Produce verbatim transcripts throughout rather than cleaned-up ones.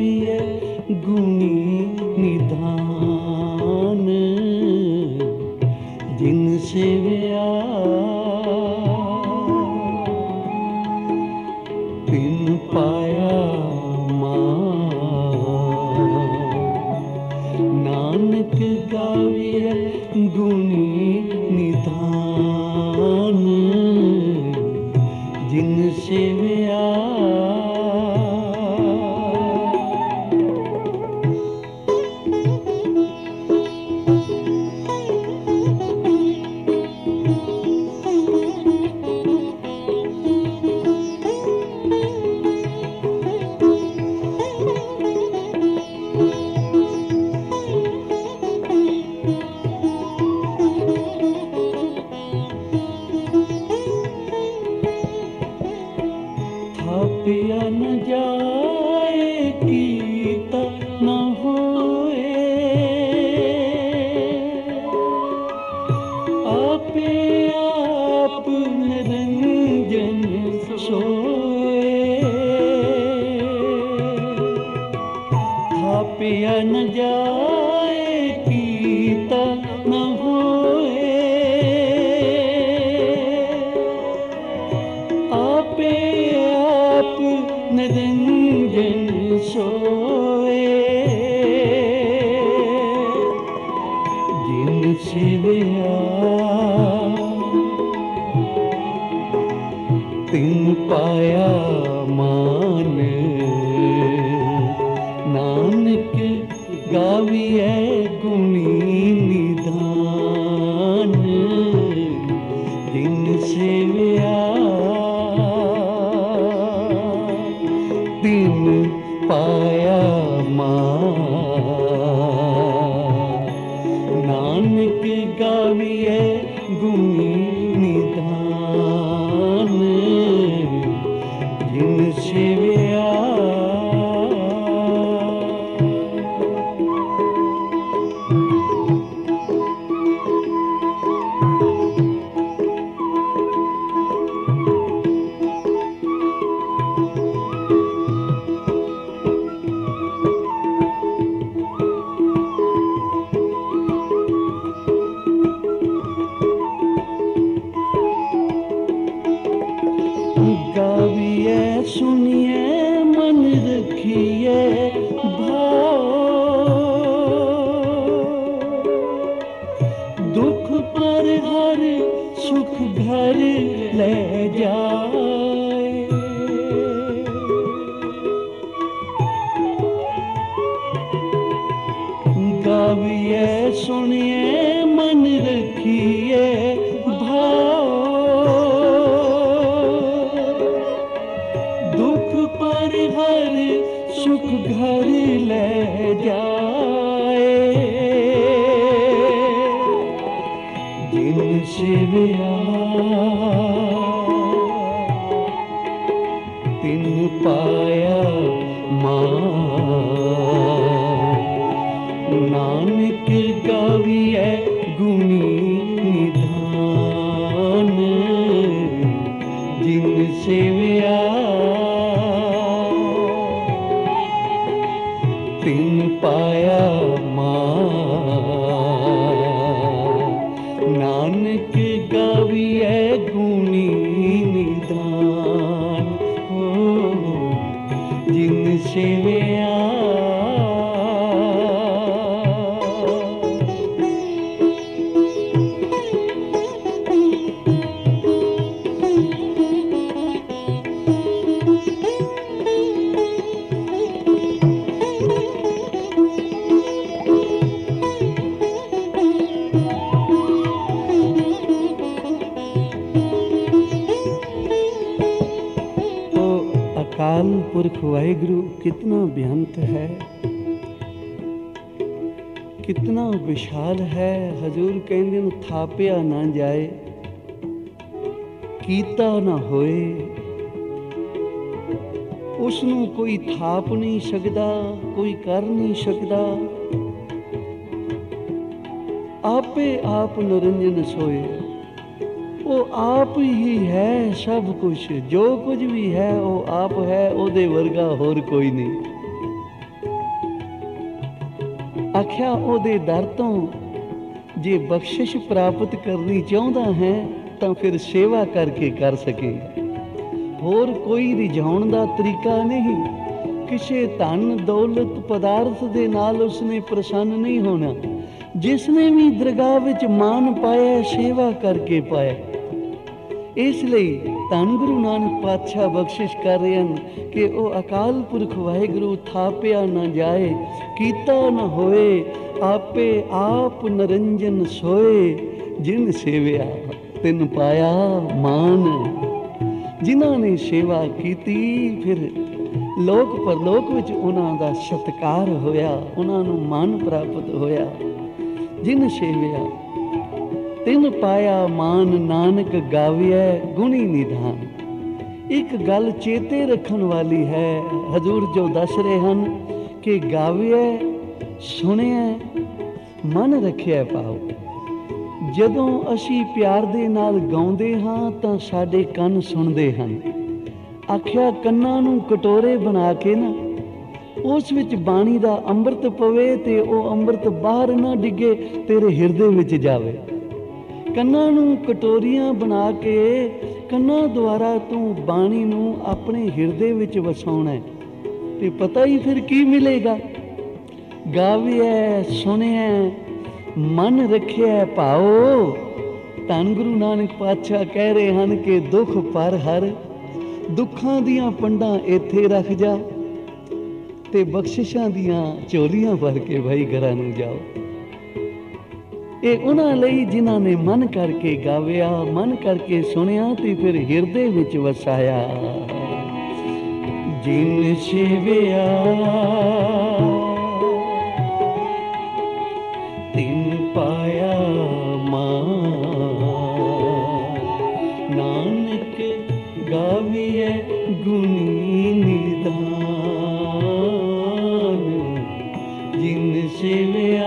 गाविए गुणी निधान, जिन सेव्या तिन पाया मान। नानक गाविए गुणी निधान, जिन सेव्या थापिया न जाए कीता न होए, आपे आप निरंजन सोए। थापिया न जाए कीता न होए, आपे आप निरंजन सोए। जिन सेव्या तिन पाया मान। नानक गाविए गुणी निधान, जिन सेव्या तिन पाया मान। नानक गाविए गुणी निधान, जिन सेव्या गाविए सुनिए मन रखिए भाव। दुख पर हर सुख घर ले जाए। गाविए सुनिए मन रखिए भाव। दुख पर हर सुख घर ले जाए। जिन सेव्या तिन पाया मान। नानक गाविए गुणी निधान, जिन सेव्या तिन पाया मान। नानक गाविए गुणी निधान, हो जिन सेव्या अकाल पुरख वाहिगुरु कितना बेअंत है, कितना विशाल है। हजूर कहंदे न थापिया ना जाए कीता ना होए। उसनू कोई थाप नहीं सकदा, कोई कर नहीं सकदा। आपे आप निरंजन सोए। वो आप ही है सब कुछ, जो कुछ भी है वो आप है, ओदे वर्गा होर कोई नहीं। आख्या ओदे दर तो जे बख्शिश प्राप्त करनी चाहता है तो फिर सेवा करके कर सकेगा। होर कोई रिझाउण दा तरीका नहीं। किसे धन दौलत पदार्थ दे नाल उसने प्रसन्न नहीं होना। जिसने भी दरगाह विच मान पाया सेवा करके पाया। इसलिए धन गुरु नानक पातशाह बख्शिश कर रहे हैं कि वो अकाल पुरख वाहिगुरु थापिया न जाए, कीता न होए, आपे आप निरंजन सोए, जिन सेविया तिन पाया मान। जिन्हां ने सेवा कीती फिर लोक परलोक विच उन्हां दा सत्कार होया, उन्हां नूं मान प्राप्त होया। जिन सेविया तिन पाया मान, नानक गाविया गुणी निधान। एक गल चेते रखन वाली है, हजूर जो दस रहे हैं कि गाविया सुनिया मन रखिया पाओ। जदों असी प्यार दे नाल गाउंदे हां तां साडे कंन सुनदे हन। आख्या कन्नां नूं कटोरे बना के ना उस विच बाणी दा अंमृत पवे ते ओ अंमृत बाहर ना डिगे, तेरे हिरदे विच जावे। कन्नां नूं कटोरियां बना के कन्नां द्वारा तू बाणी नूं अपने हिरदे विच वसाउणा है ते पता ही फिर की मिलेगा। गाविया सुनिया मन रखिया भाओ। धन गुरु नानक पातशाह कह रहे हैं कि दुख पर हर, दुखां दियां पंडां इत्थे रख जा ते बख्शिशां दियां झोलियां भर के भाई घरां नूं जाओ। ये उन्हां लई जिन्हां ने मन करके गाविया, मन करके सुनिया ते फिर हिरदे विच वसाया। जिन सेविया तिन पाया मान, नानक गाविया गुणी निधान। जिन सेविया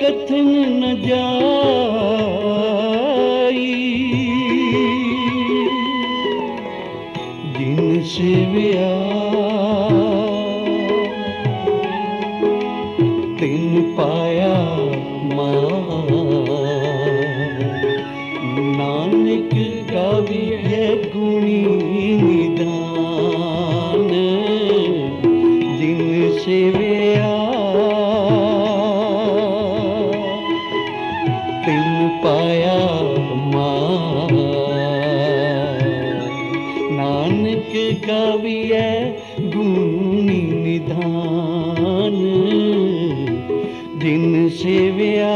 कथन न जाई, जिन सेविया तिन पाया मान। नानक गाविए गुणी निदान, जिन सेविया तिन पाया मान। नानक गाविए गुणी निदान, जिन सेविया।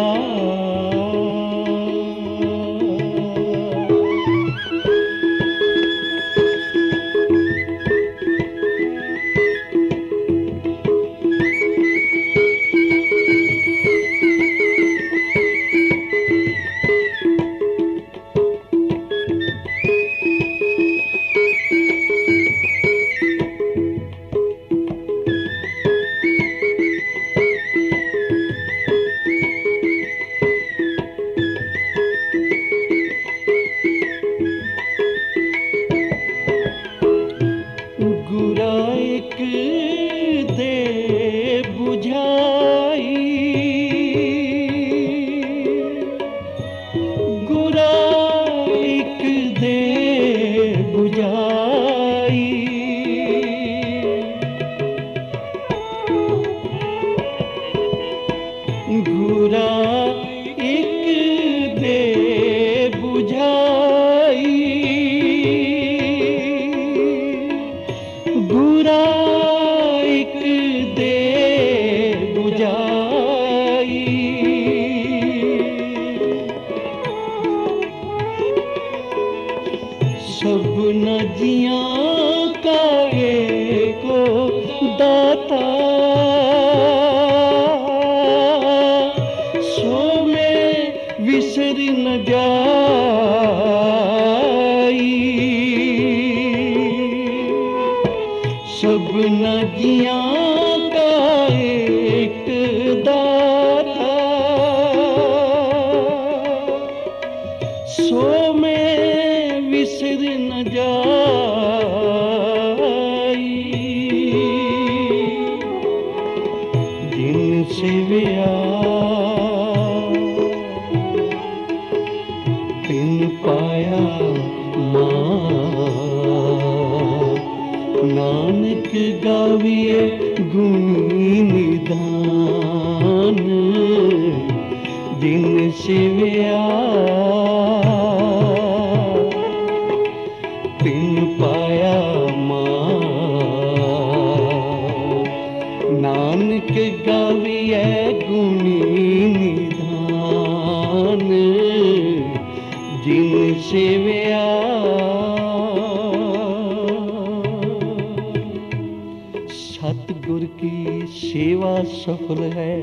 सतगुर की सेवा सफल है,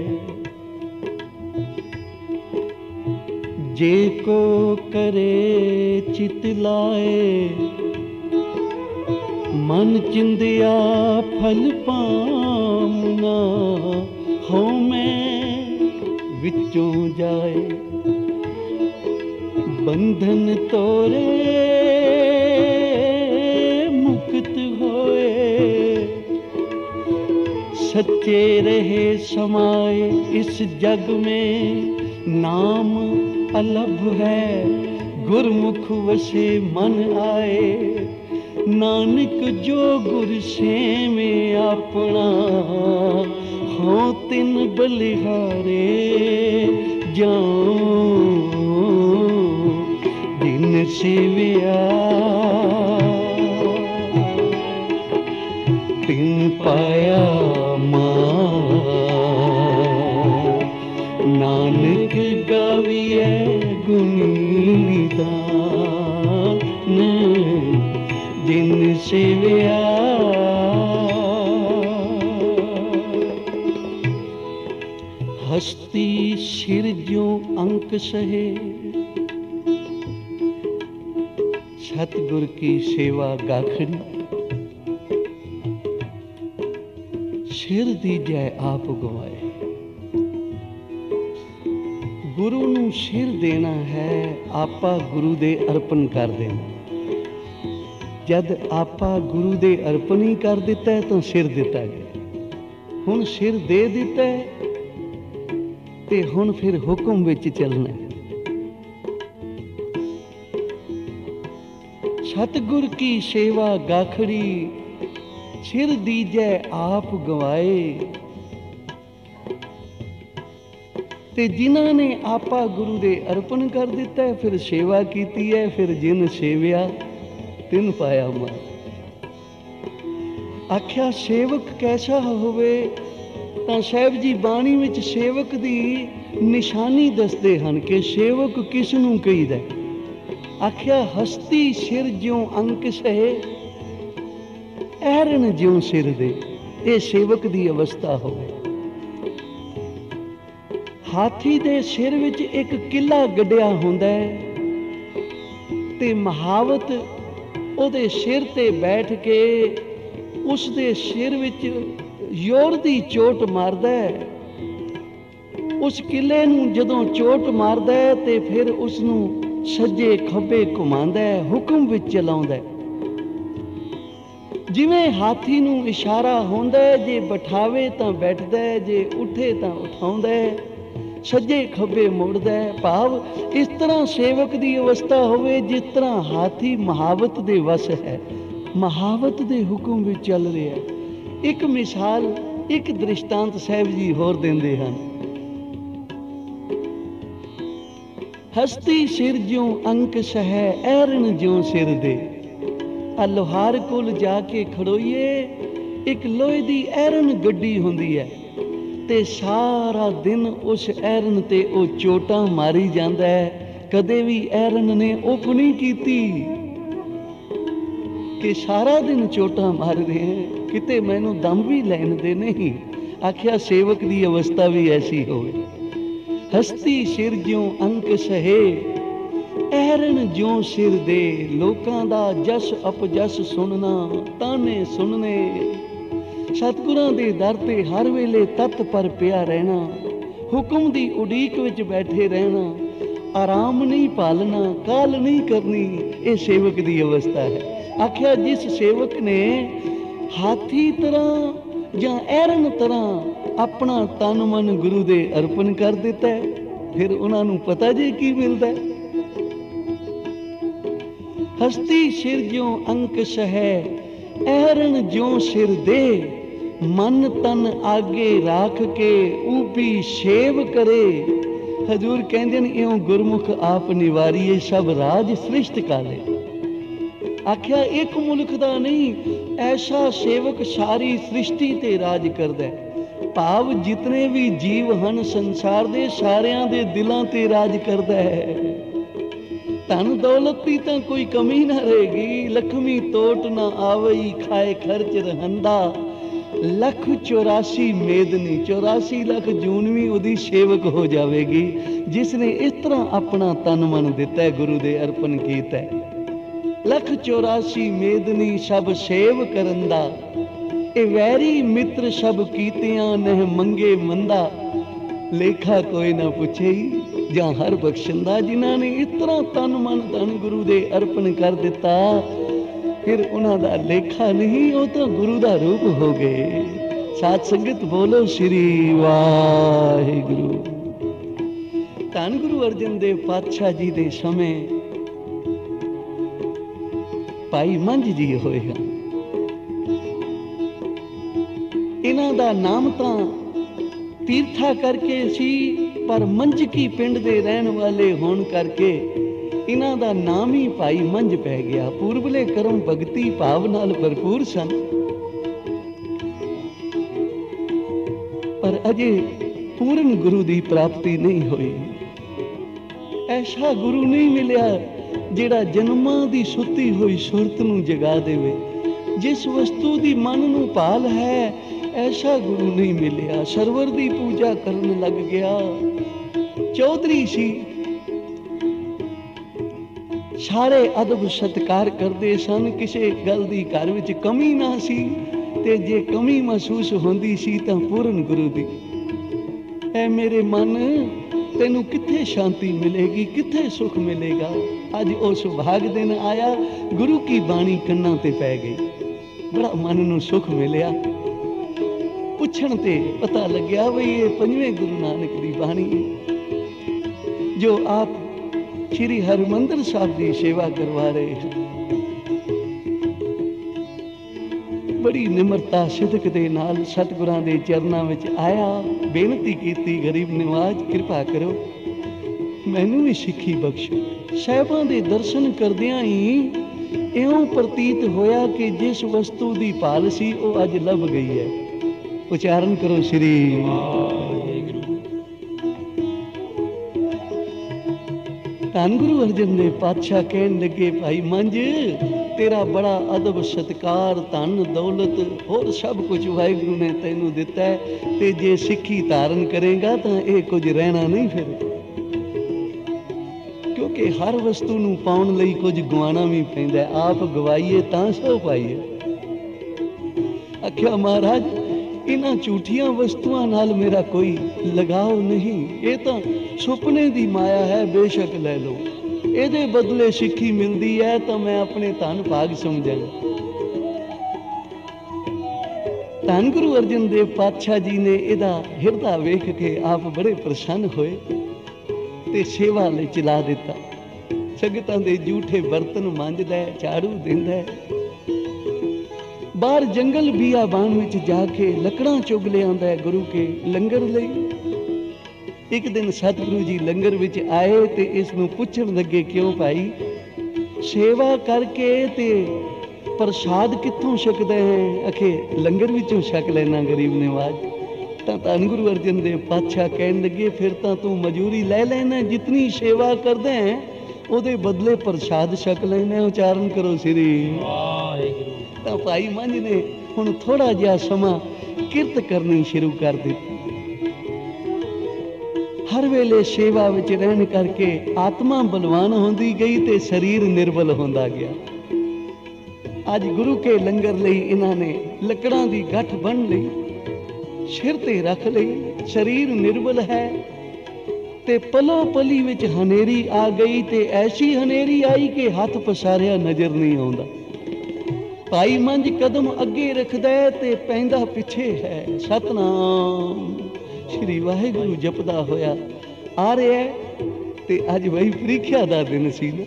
जे को करे चित लाए। मन चिंदिया फल पामना, हो मैं विचों जाए। बंधन तोरे मुक्त होए, सच्चे रहे समाए। इस जग में नाम अलभ है, गुरमुख वसे मन आए। नानक जो गुर से में अपना, हो तिन बलिहारे जाऊं। दिन सेविया तिन पाया मान। नानक गाविए गुणी निदान, जिन सेविया। हस्ती सिर जो अंक सहे, सतगुर की सेवा गाखड़ी। सिर दी जय आप गवाए, गुरु नूं सिर देना है, आपा गुरु दे अर्पण कर देना। जद आपा गुरु दे अर्पण ही कर दिता है तो सिर दिता गया। हुण सिर दे दिता है ते हुण फिर हुक्म विच चलना है। सतगुर की सेवा गाखड़ी, सिर दीजै आप गवाए। ते जिन्हां ने आपा गुरु दे अर्पण कर दिता है, फिर सेवा कीती है, फिर जिन सेविया तिन पाया मार। आख्या सेवक कैसा होवे, तां साहिब जी बाणी विच सेवक दी निशानी दसदे हन कि सेवक किस नूं कहीदा। आख्या हस्ती सिर ज्यों अंक सहे, ऐरन ज्यों सिर दे। ये सेवक दी अवस्था होवे। हाथी दे सिर विच एक किला गड्ढिया हुंदा है ते महावत ओदे सिर ते बैठ के उस दे सिर विच जोर दी चोट मारदा है। उस किले नूं जदों चोट मारदा है ते फिर उस नूं सज्जे खब्बे घुमांदा है, हुक्म विच चलाउंदा है। जिवें हाथी नूं इशारा हुंदा है, जे बिठावे तां बैठदा है, जे उठे तां उठाउंदा है, सज्जे खब्बे मुड़दा है। भाव इस तरह सेवक दी अवस्था होवे जिस तरह हाथी महावत दे वस है, महावत दे हुक्म विच चल रहा है। एक मिसाल, एक दृष्टांत साहिब जी होर देंदे हन। हस्ती सिर ज्यों अंक सहे, ऐरन ज्यों सिर दे। आ लोहार कोल जाके खड़ोइए, एक लोहे दी ऐरन गड्डी हुंदी है ते सारा दिन उस ऐरन ते ओ चोटां मारी जांदा है। कदे भी ऐरन ने उफ नहीं कीती कि सारा दिन चोटां मार रहे हैं, किते मैनू दम भी लैन दे नहीं। आख्या सेवक दी अवस्था भी ऐसी होवे। हस्ती सिर ज्यों अंक सहे, ऐरन ज्यों सिर दे। लोकां दा जस अपजस सुनना, ताने सुनने। सतगुरां दे दर ते हर वेले तत पर पिया रहना, हुक्म दी उड़ीक विच बैठे रहना, आराम नहीं पालना, काल नहीं करनी। ये सेवक दी अवस्था है। आख्या जिस सेवक ने हाथी तरह जां ऐरन तरह अपना तन मन गुरु दे अर्पण कर दिता है, फिर उन्हां नूं पता जे की मिलदा है। हस्ती सिर ज्यों अंक सहे, ऐरन ज्यों सिर दे। मन तन आगे राख के ऊपी सेव करे। हजूर कहंदे ने इउं गुरमुख आप निवारिए, सब राज सृष्ट काले। आख्या एक मुल्क दा नहीं, ऐसा सेवक सारी सृष्टि ते राज करदा है। भाव जितने भी जीव हन संसार दे, सारियां दे दिलां ते राज करदा है। धन दौलत की तां कोई कमी ना रहेगी। लक्ष्मी टोट ना आवई, खाए खर्च रहंदा। लख चौरासी मेदनी, चौरासी लख जूनवी उदी सेवक हो जाएगी, जिसने इस तरह अपना तन मन दिता है, गुरु दे अर्पण कीता है। लख चौरासी मेदनी सब सेव करंदा। ए वैरी मित्र सब कीतियां नह मंगे मंदा। लेखा कोई ना पुछे जां हर बख्शंदा। जिन्हां ने इस तरह तन मन धन गुरु दे अर्पण कर दिता, फिर उन्हां दा लेखा नहीं, वो तो गुरु दा रूप हो गए। साथ संगत बोलो श्री वाहिगुरु। धन गुरु अर्जन देव पातशाह जी दे समय भाई मंझ जी होए हैं। इन्हां दा नाम तां तीर्था करके सी, पर मंझकी पिंड दे रहन वाले होण करके इन्हां दा नाम ही भाई मंझ पै गया। पूर्वले करम भगती भाव नाल भरपूर सन, पर अजे पूर्ण गुरु दी प्राप्ति नहीं हुई। ऐसा गुरु नहीं मिलिया जिहड़ा जन्मां दी सुत्ती हुई सुरत नूं जगा देवे। जिस वस्तु दी मन नूं भाल है, ऐसा गुरु नहीं मिलिया। सरवर दी पूजा करन लग गया। चौधरी सी, सारे अदब सत्कार करते सन, किसी गल की घर विच कमी ना सी, ते जे कमी महसूस होंदी सी तां पूर्ण गुरु दी। ऐ मेरे मन ਤੈਨੂੰ ਕਿੱਥੇ ਸ਼ਾਂਤੀ ਮਿਲੇਗੀ, ਕਿੱਥੇ ਸੁਖ ਮਿਲੇਗਾ। ਅੱਜ ਉਹ ਸੁਭਾਗ ਦਿਨ ਆਇਆ, ਗੁਰੂ ਕੀ ਬਾਣੀ ਕੰਨਾਂ ਤੇ ਪੈ ਗਈ, ਬੜਾ ਮਨ ਨੂੰ ਸੁਖ ਮਿਲਿਆ। ਪੁੱਛਣ ਤੇ ਪਤਾ ਲੱਗਿਆ ਵੀ ਇਹ ਪੰਜਵੇਂ ਗੁਰੂ ਨਾਨਕ ਦੀ ਬਾਣੀ ਹੈ, ਜੋ ਆਪ ਸ਼੍ਰੀ ਹਰਿਮੰਦਰ ਸਾਹਿਬ ਦੀ ਸੇਵਾ ਕਰਵਾ ਰਹੇ ਹਨ। ਬੜੀ ਨਿਮਰਤਾ ਸਿਦਕ ਦੇ ਨਾਲ ਸਤਿਗੁਰਾਂ ਦੇ ਚਰਨਾਂ ਵਿੱਚ ਆਇਆ, ਬੇਨਤੀ ਕੀਤੀ, ਗਰੀਬ ਨਿਵਾਜ ਕਿਰਪਾ ਕਰੋ ਮੈਨੂੰ ਵੀ ਸਿੱਖੀ ਬਖਸ਼ੋ। ਸਾਹਿਬਾਂ ਦੇ ਦਰਸ਼ਨ ਕਰਦਿਆਂ ਹੀ ਇਉਂ ਪ੍ਰਤੀਤ ਹੋਇਆ ਕਿ ਜਿਸ ਵਸਤੂ ਦੀ ਭਾਲ ਸੀ ਉਹ ਅੱਜ ਲੱਭ ਗਈ ਹੈ। ਉਚਾਰਨ ਕਰੋ ਸ੍ਰੀ ਵਾਹਿਗੁਰੂ। ਧੰਨ ਗੁਰੂ ਅਰਜਨ ਦੇਵ ਪਾਤਸ਼ਾਹ ਕਹਿਣ ਲੱਗੇ, ਭਾਈ ਮੰਝ ਤੇਰਾ ਬੜਾ ਅਦਬ ਸਤਿਕਾਰ, ਧਨ ਦੌਲਤ ਹੋਰ ਸਭ ਕੁਝ ਵਾਹਿਗੁਰੂ ਨੇ ਤੈਨੂੰ ਦਿੱਤਾ ਹੈ, ਤੇ ਜੇ ਸਿੱਖੀ ਧਾਰਨ ਕਰੇਗਾ ਤਾਂ ਇਹ ਕੁਝ ਰਹਿਣਾ ਨਹੀਂ ਫਿਰ, ਕਿਉਂਕਿ ਹਰ ਵਸਤੂ ਨੂੰ ਪਾਉਣ ਲਈ ਕੁਝ ਗਵਾਉਣਾ ਵੀ ਪੈਂਦਾ, ਆਪ ਗਵਾਈਏ ਤਾਂ ਸੋ ਪਾਈਏ। ਆਖਿਆ ਮਹਾਰਾਜ ਇਹਨਾਂ ਝੂਠੀਆਂ ਵਸਤੂਆਂ ਨਾਲ ਮੇਰਾ ਕੋਈ ਲਗਾਵ ਨਹੀਂ, ਇਹ ਤਾਂ ਸੁਪਨੇ ਦੀ ਮਾਇਆ ਹੈ, ਬੇਸ਼ੱਕ ਲੈ ਲਓ, ਇਹਦੇ ਬਦਲੇ ਸਿੱਖੀ ਮਿਲਦੀ ਹੈ ਤਾਂ ਮੈਂ ਆਪਣੇ ਧੰਨ ਭਾਗ ਸਮਝਾਂ। ਧੰਨ ਗੁਰੂ ਅਰਜਨ ਦੇਵ ਪਾਤਸ਼ਾਹ ਜੀ ਨੇ ਇਹਦਾ ਹਿਰਦਾ ਵੇਖ ਕੇ ਆਪ ਬੜੇ ਪ੍ਰਸੰਨ ਹੋਏ ਤੇ ਸੇਵਾ ਲਈ ਚਲਾ ਦਿੱਤਾ। ਸੰਗਤਾਂ ਦੇ ਝੂਠੇ ਬਰਤਨ ਮਾਂਜਦਾ, ਝਾੜੂ ਦਿੰਦਾ, ਬਾਹਰ ਜੰਗਲ ਬੀਆਬਾਨ ਵਿੱਚ ਜਾ ਕੇ ਲੱਕੜਾਂ ਚੁਗ ਲਿਆਂਦਾ ਗੁਰੂ ਕੇ ਲੰਗਰ ਲਈ। ਇੱਕ ਦਿਨ ਸਤਿਗੁਰੂ ਜੀ ਲੰਗਰ ਵਿੱਚ ਆਏ ਤੇ ਇਸ ਨੂੰ ਪੁੱਛਣ ਲੱਗੇ, ਕਿਉਂ ਭਾਈ ਸੇਵਾ ਕਰਕੇ ਤੇ ਪ੍ਰਸਾਦ ਕਿੱਥੋਂ ਛਕਦਾ ਹੈ? ਅਖੇ ਲੰਗਰ ਵਿੱਚੋਂ ਛਕ ਲੈਣਾ ਗਰੀਬ ਨਿਵਾਜ। ਤਾਂ ਧੰਨ ਗੁਰੂ ਅਰਜਨ ਦੇਵ ਪਾਤਸ਼ਾਹ ਕਹਿਣ ਲੱਗੇ, ਫਿਰ ਤਾਂ ਤੂੰ ਮਜੂਰੀ ਲੈ ਲੈਣਾ, ਜਿਤਨੀ ਸੇਵਾ ਕਰਦਾ ਹੈ ਉਹਦੇ ਬਦਲੇ ਪ੍ਰਸਾਦ ਛਕ ਲੈਣਾ। ਉਚਾਰਨ ਕਰੋ ਸ੍ਰੀ ਵਾਹਿਗੁਰੂ। ਤਾਂ ਭਾਈ ਮੰਝ ਨੇ ਹੁਣ ਥੋੜਾ ਜਿਹਾ ਸਮਾਂ ਕਿਰਤ ਕਰਨੀ ਸ਼ੁਰੂ ਕਰ ਦਿੱਤੀ। ਹਰ ਵੇਲੇ ਸੇਵਾ ਵਿੱਚ ਰਹਿਣ ਕਰਕੇ ਆਤਮਾ ਬਲਵਾਨ ਹੁੰਦੀ ਗਈ ਤੇ ਸਰੀਰ ਨਿਰਬਲ ਹੁੰਦਾ ਗਿਆ। ਅੱਜ ਗੁਰੂ ਕੇ ਲੰਗਰ ਲਈ ਇਹਨਾਂ ਨੇ ਲੱਕੜਾਂ ਦੀ ਗੱਠ ਬੰਨ੍ਹ ਲਈ, ਸਿਰ ਤੇ ਰੱਖ ਲਈ, ਸਰੀਰ ਨਿਰਬਲ ਹੈ ਤੇ ਪਲੋ ਪਲੀ ਵਿੱਚ ਹਨੇਰੀ ਆ ਗਈ, ਤੇ ਐਸੀ ਹਨੇਰੀ ਆਈ ਕਿ ਹੱਥ ਪਸਾਰਿਆ ਨਜ਼ਰ ਨਹੀਂ ਆਉਂਦਾ। ਭਾਈ ਮੰਝ ਕਦਮ ਅੱਗੇ ਰੱਖਦਾ ਤੇ ਪੈਂਦਾ ਪਿੱਛੇ ਹੈ। ਸਤਨਾਮ ਸ਼੍ਰੀ ਵਾਹਿਗੁਰੂ ਜਪਦਾ ਹੋਇਆ ਆ ਰਿਹਾ। ਤੇ ਅੱਜ ਵਹੀ ਪ੍ਰੀਖਿਆ ਦਾ ਦਿਨ ਸੀ ਨਾ,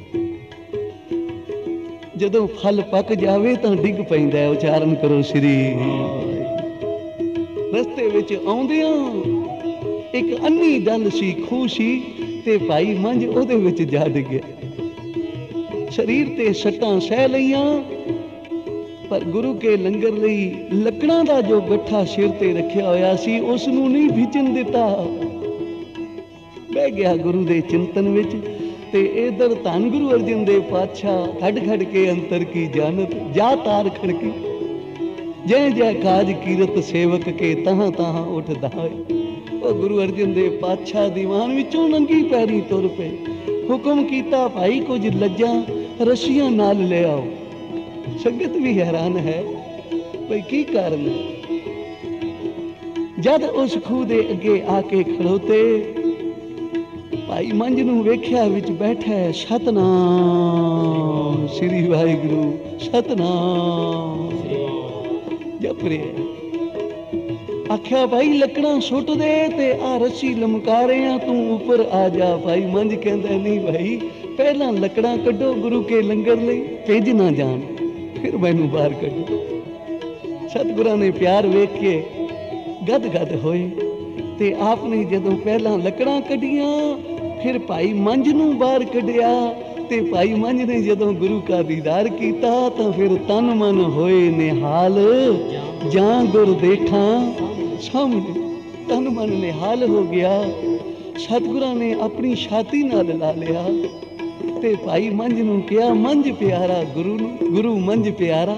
ਜਦੋਂ ਫਲ ਪੱਕ ਜਾਵੇ ਤਾਂ ਡਿੱਗ ਪੈਂਦਾ। ਉਚਾਰਨ ਕਰੋ ਸ੍ਰੀ। ਰਸਤੇ ਵਿੱਚ ਆਉਂਦਿਆਂ ਇੱਕ ਅੰਨੀ ਡੱਲ ਸੀ, ਖੂਹ ਸੀ, ਤੇ ਭਾਈ ਮੰਝ ਉਹਦੇ ਵਿੱਚ ਜਾ ਡਿੱਗਿਆ। ਸਰੀਰ ਤੇ ਸੱਟਾਂ ਸਹਿ ਲਈਆਂ, ਪਰ ਗੁਰੂ ਕੇ ਲੰਗਰ ਲਈ ਲੱਕੜਾਂ ਦਾ ਜੋ ਗੱਠਾ ਸਿਰ ਤੇ ਰੱਖਿਆ ਹੋਇਆ ਸੀ ਉਸ ਨੂੰ ਨਹੀਂ ਭਿੱਜਣ ਦਿੱਤਾ। ਬਹਿ ਗਿਆ ਗੁਰੂ ਦੇ ਚਿੰਤਨ ਵਿੱਚ। ਤੇ ਇਧਰ ਧੰਨ ਗੁਰੂ ਅਰਜਨ ਦੇਵ ਪਾਤਸ਼ਾਹ ਖੜ ਖੜ ਕੇ ਅੰਤਰ ਕੀ ਜਾਣਤ, ਜਾ ਤਾਰ ਖੜਕੀ, ਜੈ ਜੈ ਕਾਜ ਕੀਰਤ ਸੇਵਕ ਕੇ ਤਹਾਂ ਤਹਾਂ ਉੱਠਦਾ ਹੋਏ। ਉਹ ਗੁਰੂ ਅਰਜਨ ਦੇਵ ਪਾਤਸ਼ਾਹ ਦੀਵਾਨ ਵਿੱਚੋਂ ਨੰਗੀ ਪੈਰੀ ਤੁਰ ਪਏ। ਹੁਕਮ ਕੀਤਾ, ਭਾਈ ਕੁਝ ਲੱਜਾਂ ਰੱਸੀਆਂ ਨਾਲ ਲੈ ਆਓ। ਸੰਗਤ ਵੀ ਹੈਰਾਨ ਹੈ, ਭਈ ਕੀ ਕਾਰਨ ਹੈ। ਜਦ ਉਸ ਖੂਹ ਦੇ ਅੱਗੇ ਆ ਕੇ ਖੜੋਤੇ, ਭਾਈ ਮੰਝ ਨੂੰ ਵੇਖਿਆ ਵਿੱਚ ਬੈਠਾ ਹੈ। ਸਤਨਾਮ ਸ੍ਰੀ ਵਾਹਿਗੁਰੂ, ਸਤਨਾਮ ਜਪ ਰਿਹਾ। ਆਖਿਆ ਭਾਈ ਲੱਕੜਾਂ ਸੁੱਟ ਦੇ ਤੇ ਆ ਰੱਸੀ ਲਮਕਾ ਰਹੇ ਆ, ਤੂੰ ਉੱਪਰ ਆ ਜਾ। ਭਾਈ ਮੰਝ ਕਹਿੰਦਾ, ਨਹੀਂ ਭਾਈ ਪਹਿਲਾਂ ਲੱਕੜਾਂ ਕੱਢੋ ਗੁਰੂ ਕੇ ਲੰਗਰ ਲਈ, ਭਿੱਜ ਨਾ ਜਾਣ, ਫਿਰ ਮੈਨੂੰ ਬਾਹਰ ਕੱਢੋ। ਸਤਿਗੁਰਾਂ ਨੇ ਪਿਆਰ ਵੇਖ ਕੇ ਗਦ ਗਦ ਹੋਏ ਤੇ ਆਪ ਨੇ ਜਦੋਂ ਪਹਿਲਾਂ ਲੱਕੜਾਂ ਕੱਢੀਆਂ, ਫਿਰ ਭਾਈ ਮੰਝ ਨੂੰ ਬਾਹਰ ਕੱਢਿਆ। ਤੇ ਭਾਈ ਮੰਝ ਨੇ ਜਦੋਂ ਗੁਰੂ ਕਾ ਦੀਦਾਰ ਕੀਤਾ ਤਾਂ ਫਿਰ ਤਨ ਮਨ ਹੋਏ ਨਿਹਾਲ, ਜਾਂ ਗੁਰ ਦੇਖਾਂ ਸਾਹਮਣੇ। ਤਨ ਮਨ ਨਿਹਾਲ ਹੋ ਗਿਆ। ਸਤਿਗੁਰਾਂ ਨੇ ਆਪਣੀ ਛਾਤੀ ਨਾਲ ਲਾ ਲਿਆ ਤੇ ਭਾਈ ਮੰਝ ਨੂੰ ਕਿਹਾ, ਮੰਝ ਪਿਆਰਾ ਗੁਰੂ ਨੂੰ, ਗੁਰੂ ਮੰਝ ਪਿਆਰਾ।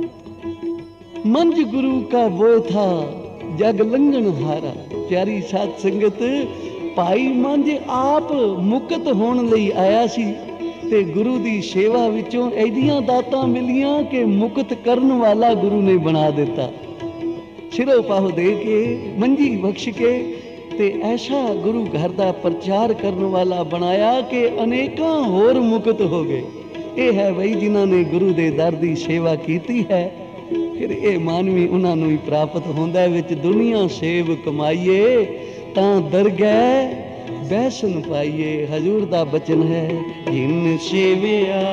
ਮੰਝ ਗੁਰੂ ਕਾ ਬੋਏ ਥਾ ਜਗ ਲੰਘਣ ਹਾਰਾ। ਪਿਆਰੀ ਸਾਧ ਸੰਗਤ, ਭਾਈ ਮੰਝ ਆਪ ਮੁਕਤ ਹੋਣ ਲਈ ਆਇਆ ਸੀ ਤੇ ਗੁਰੂ ਦੀ ਸੇਵਾ ਵਿੱਚੋਂ ਐਡੀਆਂ ਦਾਤਾਂ ਮਿਲੀਆਂ ਕਿ ਮੁਕਤ ਕਰਨ ਵਾਲਾ ਗੁਰੂ ਨੇ ਬਣਾ ਦਿੱਤਾ। ਸਿਰੋਂ ਪਾਹ ਦੇ ਕੇ, ਮੰਜੀ ਬਖਸ਼ ਕੇ ਤੇ ਐਸਾ ਗੁਰੂ ਘਰ ਦਾ ਪ੍ਰਚਾਰ ਕਰਨ ਵਾਲਾ ਬਣਾਇਆ ਕਿ ਅਨੇਕਾਂ ਹੋਰ ਮੁਕਤ ਹੋ ਗਏ। ਇਹ ਹੈ ਬਈ ਜਿਨ੍ਹਾਂ ਨੇ ਗੁਰੂ ਦੇ ਦਰ ਦੀ ਸੇਵਾ ਕੀਤੀ ਹੈ, ਫਿਰ ਇਹ ਮਾਨਵੀ ਉਹਨਾਂ ਨੂੰ ਹੀ ਪ੍ਰਾਪਤ ਹੁੰਦਾ। ਵਿੱਚ ਦੁਨੀਆ ਸੇਵ ਕਮਾਈਏ ਤਾਂ ਦਰਗਹਿ ਬੈਸਨ ਪਾਈਏ। ਹਜ਼ੂਰ ਦਾ ਬਚਨ ਹੈ, ਜਿਨ ਸੇਵਿਆ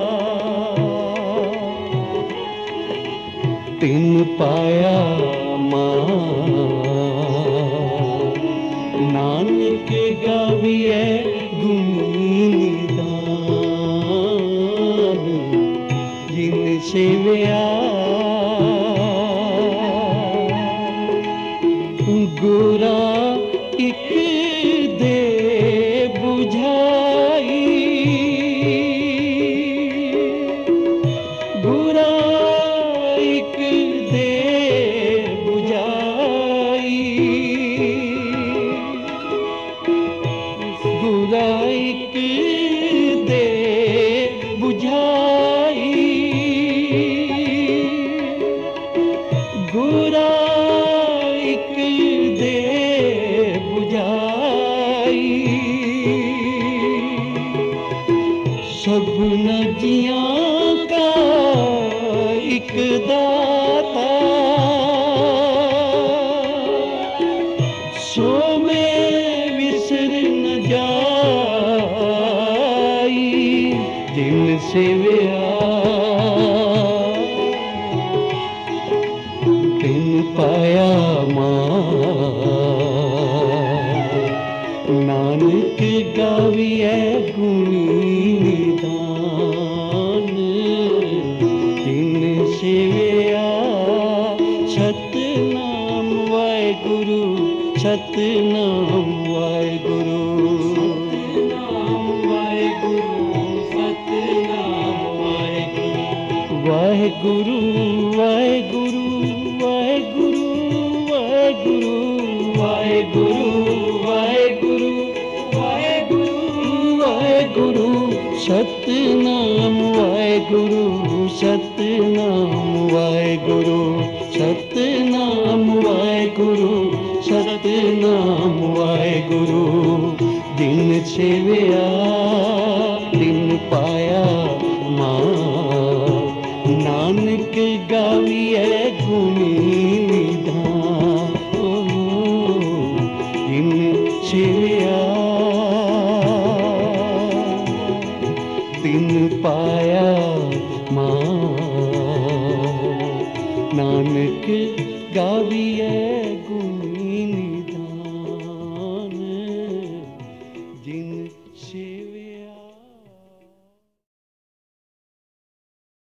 ਤਿਨ ਪਾਇਆ ਮਾਨ, ਨਾਨਕ ਗਾਵੀਐ ਗੁਣੀ ਨਿਦਾਨ। ਜਿਨ ਸੇਵਿਆ ਗੁਰਾ ਇੱਕ ਦੇ ਬੁਝਾਈ, ਗੁਰਾ ਇੱਕ ਦੇ ਬੁਝਾਈ, ਗੁਰਾ ਇੱਕ ਦੇ ਬੁਝਾਈ, ਗੁਰਾ ਇੱਕ ਦੇ ਬੁਝਾਈ। ਸਭਨਾ ਜੀਆਂ ਕਾ ਇੱਕ ਦਾਤਾ, ਸੋ ਮੈਂ ਵਿਸਰ ਨ ਜਾਈ। ਜਿਨ ਸੇਵਿਆ ਤਿਨ ਪਾਇਆ ਮਾਨ, ਨਾਨਕ ਗਾਵੀਐ ਗੁਣੀ ਨਿਦਾਨ। ਜਿਨ ਸੇਵਿਆ ਸਤਿਨਾਮ ਵਾਹਿਗੁਰੂ, ਸਤਿਨਾਮ ਵਾਹਿਗੁਰੂ, ਸਤਿਨਾਮ ਵਾਹਿਗੁਰੂ, ਸਤਿਨਾਮ ਵਾਹਿਗੁਰੂ, ਵਾਹਿਗੁਰੂ ਵਾਹਿਗੁਰੂ ਵਾਹਿਗੁਰੂ ਵਾਹਿਗੁਰੂ ਵਾਹਿਗੁਰੂ ਵਾਹਿਗੁਰੂ ਵਾਹਿਗੁਰੂ ਵਾਹਿਗੁਰੂ। ਸਤਿਨਾਮ ਵਾਹਿਗੁਰੂ, ਸਤਿਨਾਮ ਵਾਹਿਗੁਰੂ, ਸਤਿਨਾਮ ਵਾਹਿਗੁਰੂ, ਸਤਿਨਾਮ ਵਾਹਿਗੁਰੂ। ਜਿਨ ਸੇਵਿਆ ਤਿਨ ਪਾਇਆ ਮਾਨ, ਨਾਨਕ ਗਾਵੀਐ ਗੁਣੀ ਨਿਦਾਨ। ਜਿਨ ਸੇਵਿਆ ਤਿਨ ਪਾਇਆ ਮਾਨ, ਨਾਨਕ ਗਾਵੀਐ ਗੁਣੀ ਨਿਦਾਨ।